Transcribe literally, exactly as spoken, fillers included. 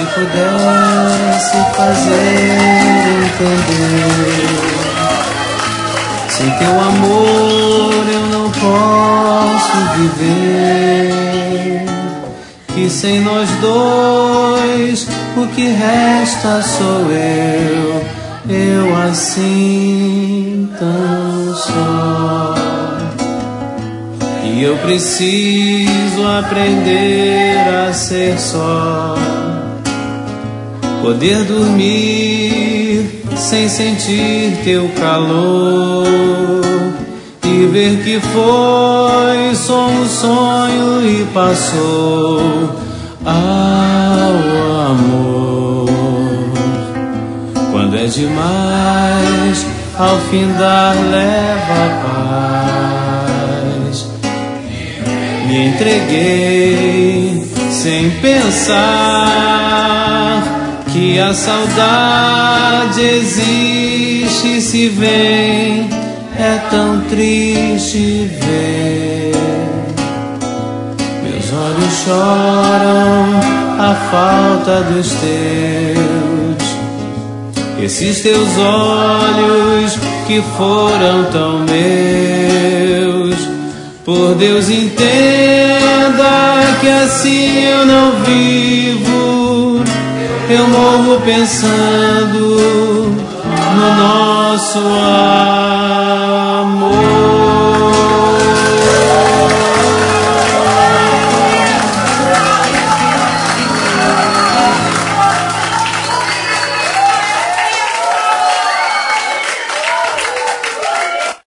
pudesse fazer entender. Sem teu amor eu não posso viver. Que sem nós dois o que resta sou eu, eu assim tão só. E eu preciso aprender a ser só, poder dormir sem sentir teu calor e ver que foi só um sonho e passou ao amor. Quando é demais, ao findar leva a paz. Me entreguei sem pensar que a saudade existe e se vem, é tão triste ver. Meus olhos choram a falta dos teus, esses teus olhos que foram tão meus. Por Deus, entenda que assim eu não vivo. Eu morro pensando no nosso amor.